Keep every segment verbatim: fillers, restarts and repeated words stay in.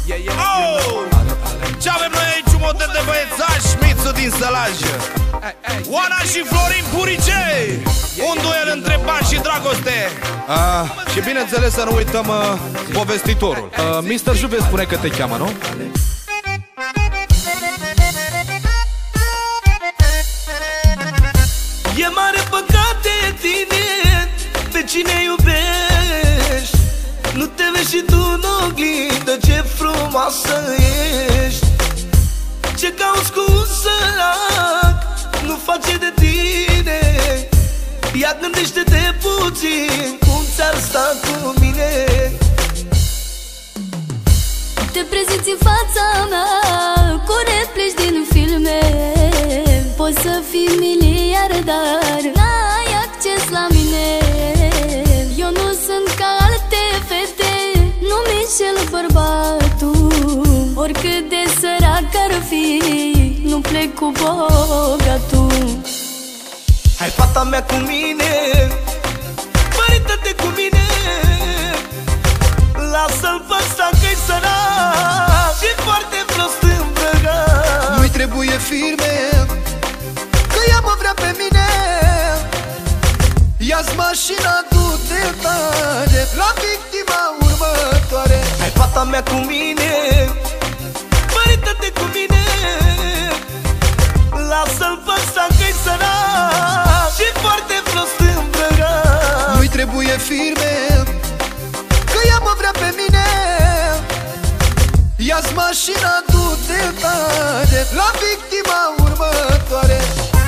Oh! Ce avem noi aici? Un model de băiețași, Mițu din Sălajă, Oana și Florin Purice. Un duel între bani și dragoste. Ah, și bineînțeles să nu uităm uh, povestitorul. uh, mister Juve spune că te cheamă, nu? E mare păcat de tine, pe cine iubești. Nu te vezi și tu în oglindă, ce frumoasă ești. Ce cauți cu un sărac, nu face de tine. Ia gândește-te puțin, cum ți-ar sta cu mine. Te prezinți în fața mea, cu replici din filme. Poți să fii miliardar, n-ai acces la mine. Eu nu sunt ca alte fete, nu-mi înșel bărbatul. Oricât de sărac ar fi, nu plec cu bogatul. Hai fata mea cu mine, mărită-te cu mine. Lasă-l pe ăsta că-i sărac și foarte prost îmbrăcat. Nu-i trebuie firme, că ea mă vrea pe mine. Ia-ți mașina, du-te tare la victima următoare. Hai fata mea cu mine, mărită-te cu mine. Lasă-l pe ăsta că-i sărac și foarte prost îmbrăcat. Nu-i trebuie firme, că ea mă vrea pe mine. Ia-ți mașina, du-te tare la victima următoare.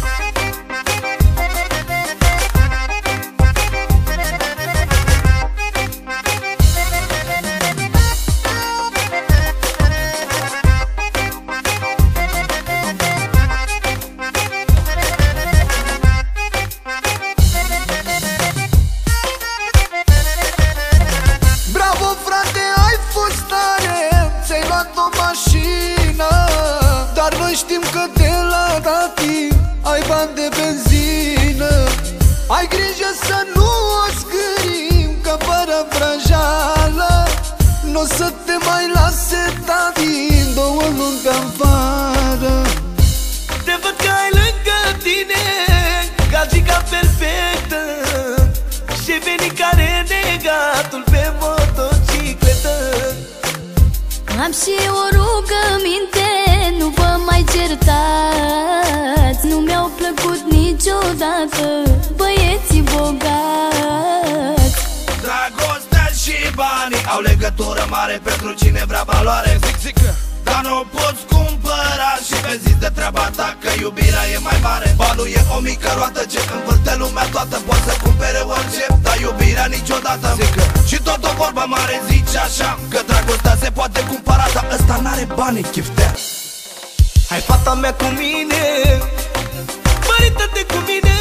Dar noi știm că de la tati ai bani de benzină. Ai grijă să nu o scârim, că fără vrăjeală n-o să te mai lase tati două luni pe afară. Te văd că ai lângă tine gagica perfectă și veni ca renegatul pe motocicletă. Am și o rugăminte, nu vă mai certați. Nu mi-au plăcut niciodată băieții bogați. Dragostea și banii au legătură mare pentru cine vrea valoare. Zic, zic, dar nu poți cumpăra și vezi de treaba ta că iubirea e mai mare. Banul e o mică roată ce învârte lumea toată. Poți să cumpere orice, dar iubirea niciodată. Zic, și tot o vorbă mare zice așa, că dragostea se poate cumpăra, dar ăsta n-are bani, chiftea. Hai fata mea cu mine, mărită-te cu mine.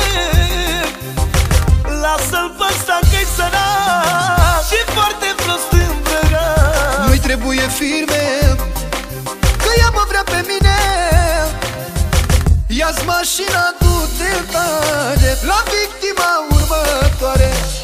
Lasă-l pe ăsta că-i sărac și foarte prost îmbrăcat. Nu-i trebuie firme, că ea mă vrea pe mine. Ia-ți mașina, du-te tare la victima următoare.